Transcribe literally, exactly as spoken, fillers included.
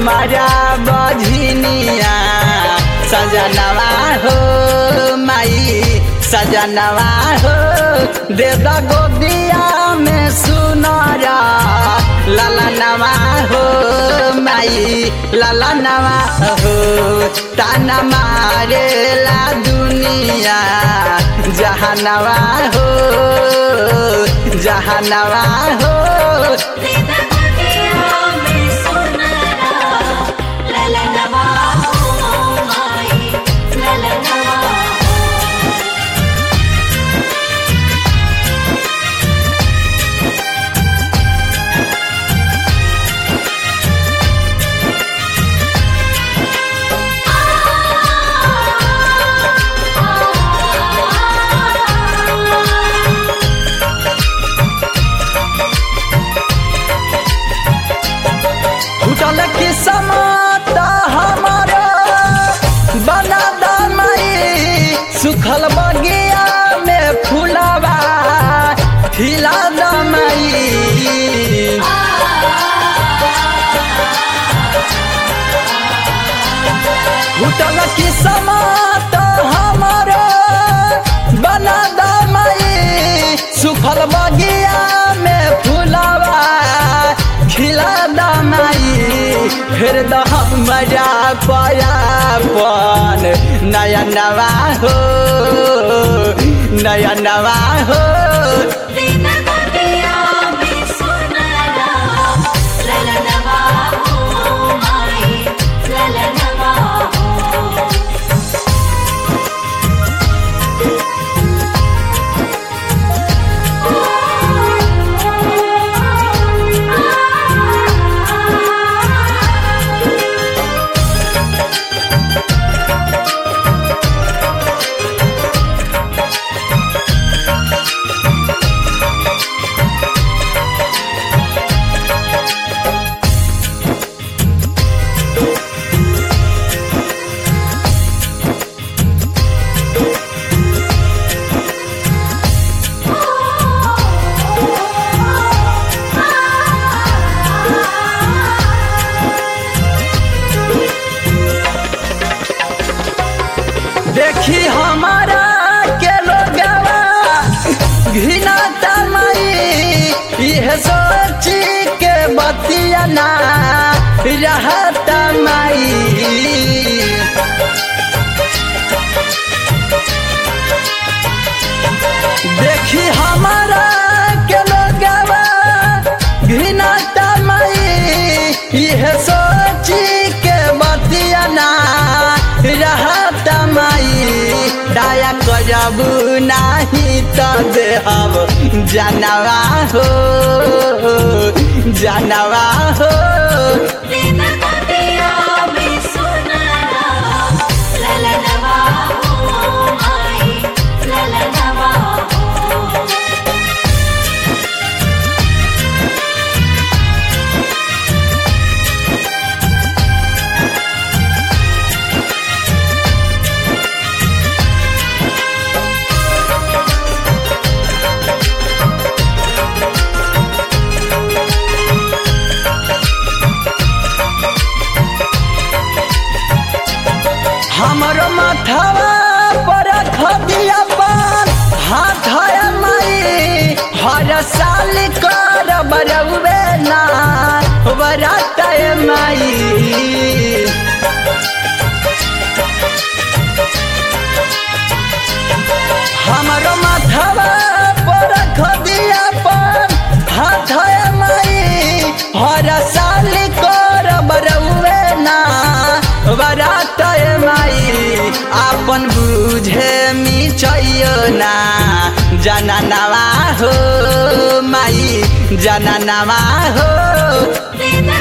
हमारा बझनिया सजनवा हो माई सजनवा हो दे द गोदिया में सुनरा ललनवा हो माई ललनवा हो ताना मारे ला दुनिया जहानवा हो जहानवा हो फुटल किस्मत हमारा बना दमई सुखल बगिया में फूलवा खिला दमई फुटल किस्मत हमारा बना दमई सुखल बगिया में फूलवा खिला दमई फिर हमरा पयापन नया नवा हो नया नवा हो देखी हमारा के लोगवा घिना तमई यह सोची के बतिया ना रहत मई देखी हमारा के लोगवा घिना तमई यह सोची के बतिया ना रहत दया करबू नहीं तो देहब जानवा हो जानवा हो हमरो माथवा पर खदिया पान हाथ मई हर साल कर बरवे ना बरात मई हमरो माथवा पर खदिया पान हाथ मई हर साल कर बरवे ना बरात अपन बुझे मिचयो ना जना नवा हो माई जना नवा हो।